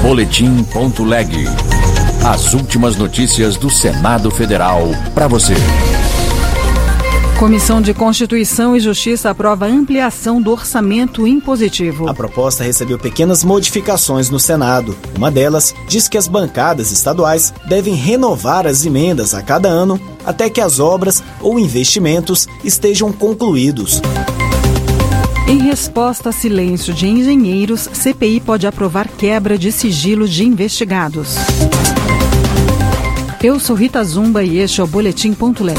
Boletim.leg. As últimas notícias do Senado Federal para você. Comissão de Constituição e Justiça aprova a ampliação do orçamento impositivo. A proposta recebeu pequenas modificações no Senado. Uma delas diz que as bancadas estaduais devem renovar as emendas a cada ano até que as obras ou investimentos estejam concluídos. Em resposta a silêncio de engenheiros, CPI pode aprovar quebra de sigilo de investigados. Eu sou Rita Zumba e este é o Boletim.leg.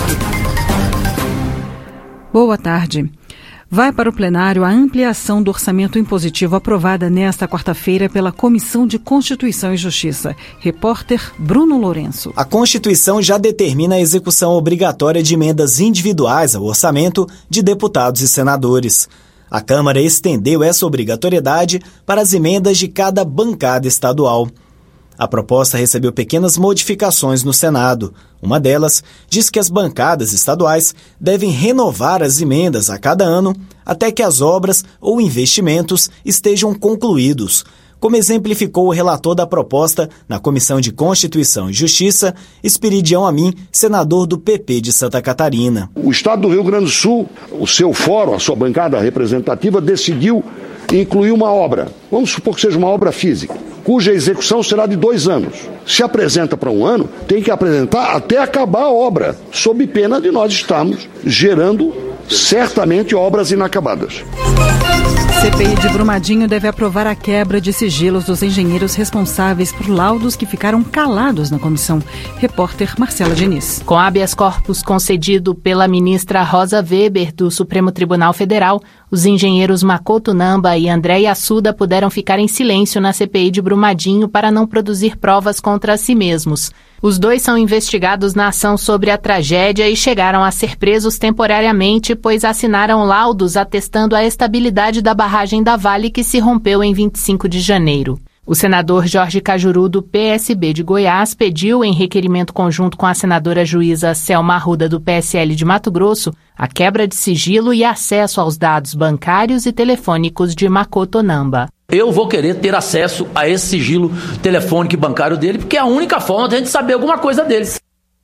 Boa tarde. Vai para o plenário a ampliação do orçamento impositivo aprovada nesta quarta-feira pela Comissão de Constituição e Justiça. Repórter Bruno Lourenço. A Constituição já determina a execução obrigatória de emendas individuais ao orçamento de deputados e senadores. A Câmara estendeu essa obrigatoriedade para as emendas de cada bancada estadual. A proposta recebeu pequenas modificações no Senado. Uma delas diz que as bancadas estaduais devem renovar as emendas a cada ano até que as obras ou investimentos estejam concluídos, como exemplificou o relator da proposta na Comissão de Constituição e Justiça, Espiridião Amin, senador do PP de Santa Catarina. O Estado do Rio Grande do Sul, o seu fórum, a sua bancada representativa, decidiu incluir uma obra, vamos supor que seja uma obra física, cuja execução será de 2 anos. Se apresenta para 1 ano, tem que apresentar até acabar a obra, sob pena de nós estarmos gerando certamente obras inacabadas. CPI de Brumadinho deve aprovar a quebra de sigilos dos engenheiros responsáveis por laudos que ficaram calados na comissão. Repórter Marcela Diniz. Com habeas corpus concedido pela ministra Rosa Weber do Supremo Tribunal Federal, os engenheiros Makoto Namba e André Yasuda puderam ficar em silêncio na CPI de Brumadinho para não produzir provas contra si mesmos. Os dois são investigados na ação sobre a tragédia e chegaram a ser presos temporariamente, pois assinaram laudos atestando a estabilidade da barragem da Vale que se rompeu em 25 de janeiro. O senador Jorge Cajuru, do PSB de Goiás, pediu, em requerimento conjunto com a senadora juíza Selma Arruda, do PSL de Mato Grosso, a quebra de sigilo e acesso aos dados bancários e telefônicos de Makoto Namba. Eu vou querer ter acesso a esse sigilo telefônico e bancário dele, porque é a única forma de a gente saber alguma coisa deles.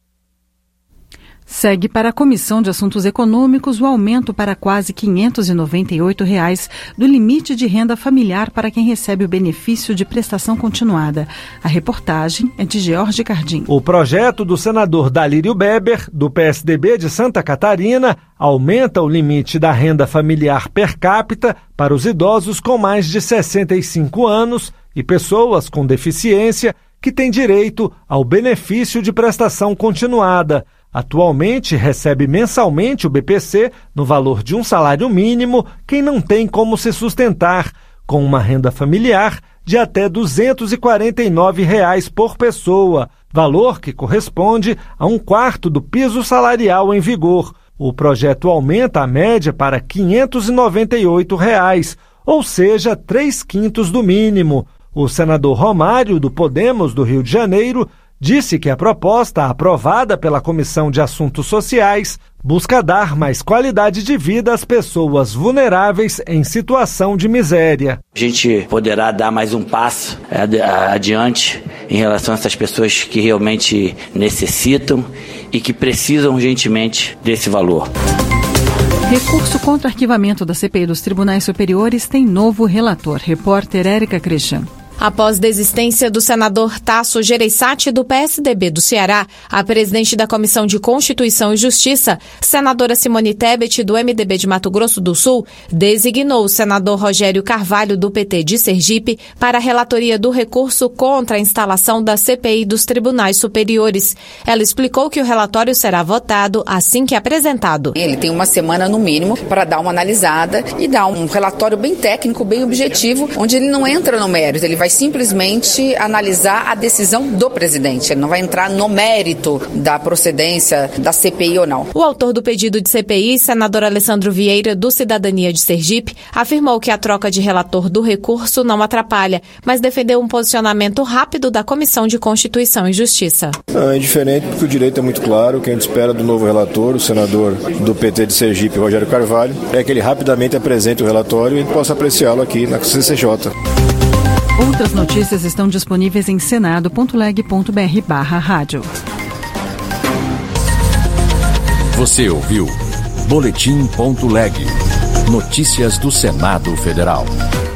Segue para a Comissão de Assuntos Econômicos o aumento para quase R$ 598 do limite de renda familiar para quem recebe o benefício de prestação continuada. A reportagem é de George Cardim. O projeto do senador Dalírio Beber, do PSDB de Santa Catarina, aumenta o limite da renda familiar per capita para os idosos com mais de 65 anos e pessoas com deficiência que têm direito ao benefício de prestação continuada. Atualmente, recebe mensalmente o BPC no valor de um salário mínimo quem não tem como se sustentar, com uma renda familiar de até R$ 249 por pessoa, valor que corresponde a 1/4 do piso salarial em vigor. O projeto aumenta a média para R$ 598, ou seja, 3/5 do mínimo. O senador Romário, do Podemos do Rio de Janeiro, disse que a proposta, aprovada pela Comissão de Assuntos Sociais, busca dar mais qualidade de vida às pessoas vulneráveis em situação de miséria. A gente poderá dar mais um passo adiante em relação a essas pessoas que realmente necessitam e que precisam urgentemente desse valor. Recurso contra arquivamento da CPI dos Tribunais Superiores tem novo relator. Repórter Érica Christian. Após desistência do senador Tasso Gereissati, do PSDB do Ceará, a presidente da Comissão de Constituição e Justiça, senadora Simone Tebet, do MDB de Mato Grosso do Sul, designou o senador Rogério Carvalho, do PT de Sergipe, para a relatoria do recurso contra a instalação da CPI dos Tribunais Superiores. Ela explicou que o relatório será votado assim que apresentado. Ele tem uma semana, no mínimo, para dar uma analisada e dar um relatório bem técnico, bem objetivo, onde ele não entra no mérito, ele vai simplesmente analisar a decisão do presidente. Ele não vai entrar no mérito da procedência da CPI ou não. O autor do pedido de CPI, senador Alessandro Vieira, do Cidadania de Sergipe, afirmou que a troca de relator do recurso não atrapalha, mas defendeu um posicionamento rápido da Comissão de Constituição e Justiça. Não, é diferente porque o direito é muito claro. O que a gente espera do novo relator, o senador do PT de Sergipe, Rogério Carvalho, é que ele rapidamente apresente o relatório e a gente possa apreciá-lo aqui na CCJ. Outras notícias estão disponíveis em senado.leg.br/rádio. Você ouviu Boletim.leg. Notícias do Senado Federal.